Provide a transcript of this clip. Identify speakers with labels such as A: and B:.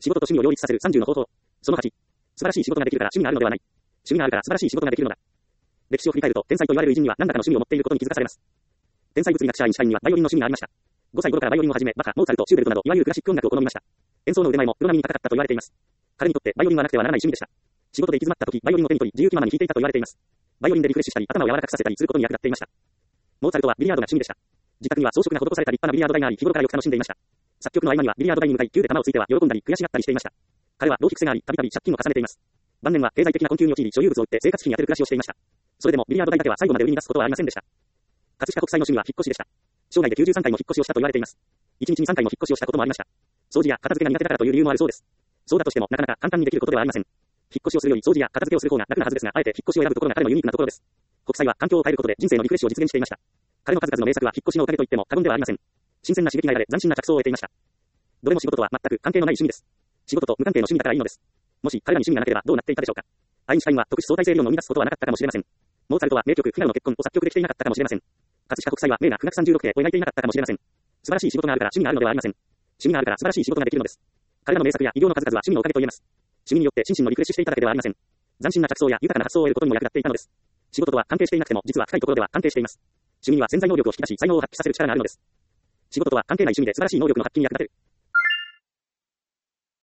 A: 仕事と趣味を両立させる30の方法。その8。素晴らしい仕事ができるから趣味があるのではない。趣味があるから素晴らしい仕事ができるのだ。歴史を振り返ると、天才と言われる偉人には何らかの趣味を持っていることに気づかされます。天才物理学者アインシュタインにはバイオリンの趣味がありました。5歳頃からバイオリンを始め、バッハ、モーツァルト、シューベルトなどいわゆるクラシック音楽を好みました。演奏の腕前もプロ並みに高かったと言われています。彼にとってバイオリンはなくてはならない趣味でした。仕事で行き詰まった時、バイオリンを手に取り、自由気ままに弾いていたと言われています。バイオリンでリフレッシュしたり、頭を柔らかくさせたりすることに役立っていました。モーツァルトはビリヤードが趣味でした。自宅には装飾が施された立派なビリヤード台があり、日頃からよく楽しんでいました。作曲の合間にはビリヤード台に向かい、球で球をついては喜んだり悔しがったりしていました。彼は浪費癖があり、たびたび借金を重ねています。晩年は経済的な困窮に陥り、所有物を売って生活費に充てる暮らしをしていました。それでもビリヤード台だけは最後まで売りに出すことはありませんでした。葛飾北斎の趣味は引っ越しでした。生涯で93回も引っ越しをしたと言われています。1日に3回も引っ越しをしたこともありました。掃除や片付けが苦手だからという理由もあるそうです。そうだとしてもなかなか簡単にできることではありません。引っ越しをするより掃除や片付けをする方が楽なはずですが、あえて引っ越しを選ぶところが彼のユニークなところです。北斎は環境を変えることで人生のリフレッシュを実現していました。彼の数々の名作は引っ越しのおかげと言っても過言ではありません。新鮮な刺激が得られ斬新な着想を得ていました。どれも仕事とは全く関係のない趣味です。仕事と無関係の趣味だからいいのです。もし彼らに趣味がなければどうなっていたでしょうか。アインシュタインは特殊相対性理論を生み出すことはなかったかもしれません。モーツァルトは名曲フィガロの結婚を作曲できていなかったかもしれません。葛飾北斎は名な富岳36景を描いていなかったかもしれません。素晴らしい仕事があるから趣味があるのではありません。趣味があるから素晴らしい仕事ができるのです。彼らの名作や偉業の数々は趣味のおかげと言えます。趣味によって心身のリフレッシュしていただけではありません。斬新な着想や豊かな発想を得ることにも役立っていたのです。仕事とは関係していなくても実は深いところでは関係しています。趣味には潜在能力を引き出し才能を発揮させる力があるのです。仕事とは関係ない趣味で素晴らしい能力の発揮に役立てる。